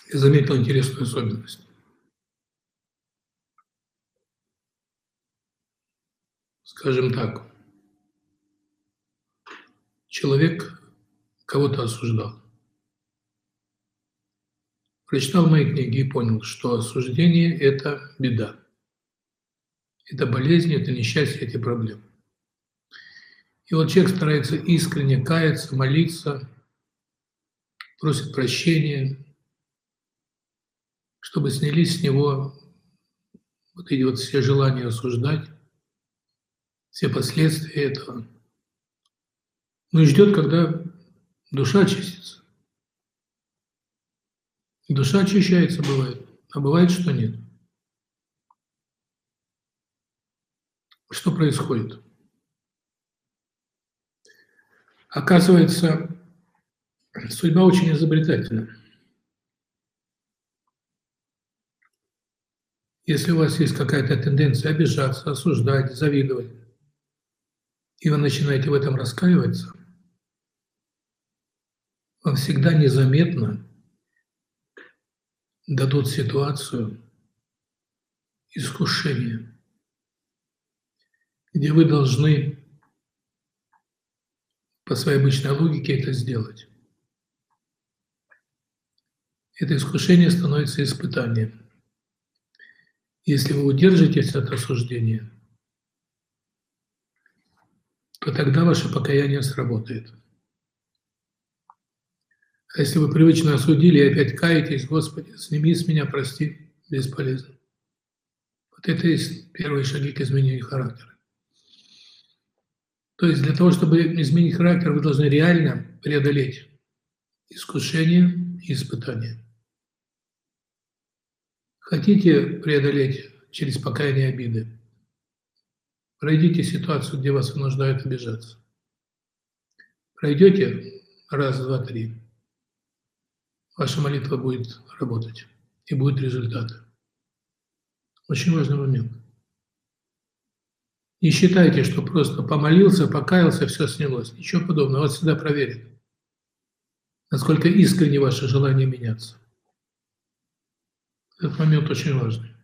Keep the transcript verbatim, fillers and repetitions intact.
Я заметил интересную особенность. Скажем так, человек кого-то осуждал. Прочитал мои книги и понял, что осуждение – это беда. Это болезнь, это несчастье, эти проблемы. И вот человек старается искренне каяться, молиться, просит прощения, чтобы снялись с него вот эти вот все желания осуждать, все последствия этого. Ну и ждет, когда душа очистится. Душа очищается, бывает, а бывает, что нет. Что происходит? Оказывается, судьба очень изобретательна. Если у вас есть какая-то тенденция обижаться, осуждать, завидовать, и вы начинаете в этом раскаиваться, вам всегда незаметно дадут ситуацию искушения, где вы должны по своей обычной логике это сделать. Это искушение становится испытанием. Если вы удержитесь от осуждения, то тогда ваше покаяние сработает. А если вы привычно осудили и опять каетесь, Господи, сними с меня, прости, бесполезно. Вот это и есть первые шаги к изменению характера. То есть для того, чтобы изменить характер, вы должны реально преодолеть искушение и испытания. Хотите преодолеть через покаяние обиды? Пройдите ситуацию, где вас вынуждают обижаться. Пройдете раз, два, три. Ваша молитва будет работать, и будет результат. Очень важный момент. Не считайте, что просто помолился, покаялся, все снялось. Ничего подобного. Вас всегда проверят, насколько искренне ваше желание меняться. Этот момент очень важный.